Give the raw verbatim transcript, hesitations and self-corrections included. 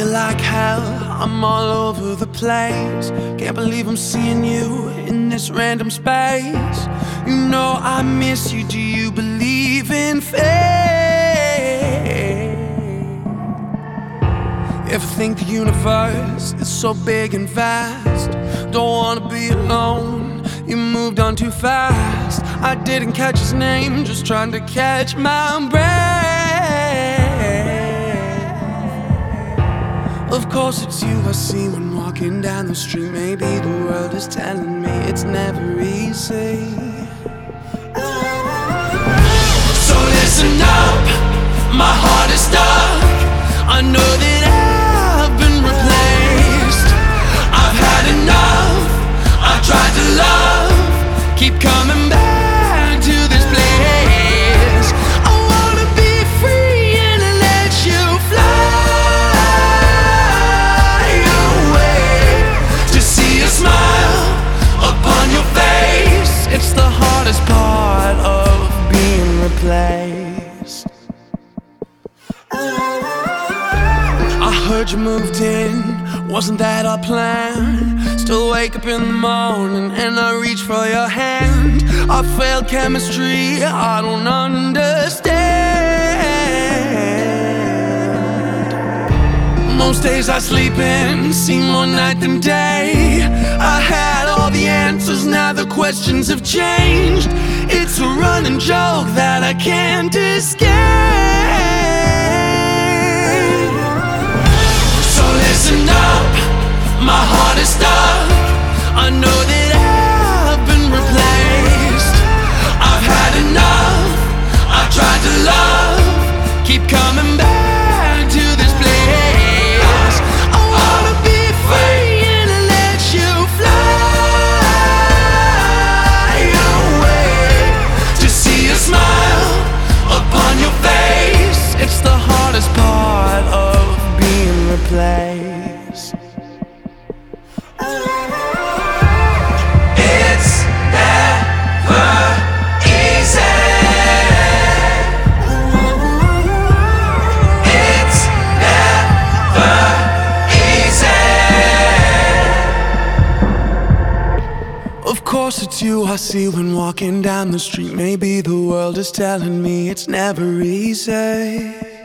like hell, I'm all over the place. Can't believe I'm seeing you in this random space. You know I miss you, do you believe in fate? Ever think the universe is so big and vast? Don't wanna be alone, you moved on too fast. I didn't catch his name, just trying to catch my breath. Of course it's you I see when walking down the street. Maybe the world is telling me it's never easy. So listen up, my heart is stuck. I know that I've been replaced. I've had enough, I've tried to love, keep coming back to this place. I wanna be free and let you fly away. To see a smile upon your face, it's the hardest part of being replaced. I heard you moved in, wasn't that our plan? Still wake up in the morning and I reach for your hand. I failed chemistry, I don't understand. Most days I sleep in, see more night than day. I had all the answers, now the questions have changed. It's a running joke that I can't escape. Listen up, my heart is stuck. I know that I've been replaced. I've had enough, I've tried to love, keep coming back to this place. I wanna be free and let you fly away. To see a smile upon your face, it's the hardest part of being replaced. It's never easy. It's never easy. Of course it's you I see when walking down the street. Maybe the world is telling me it's never easy.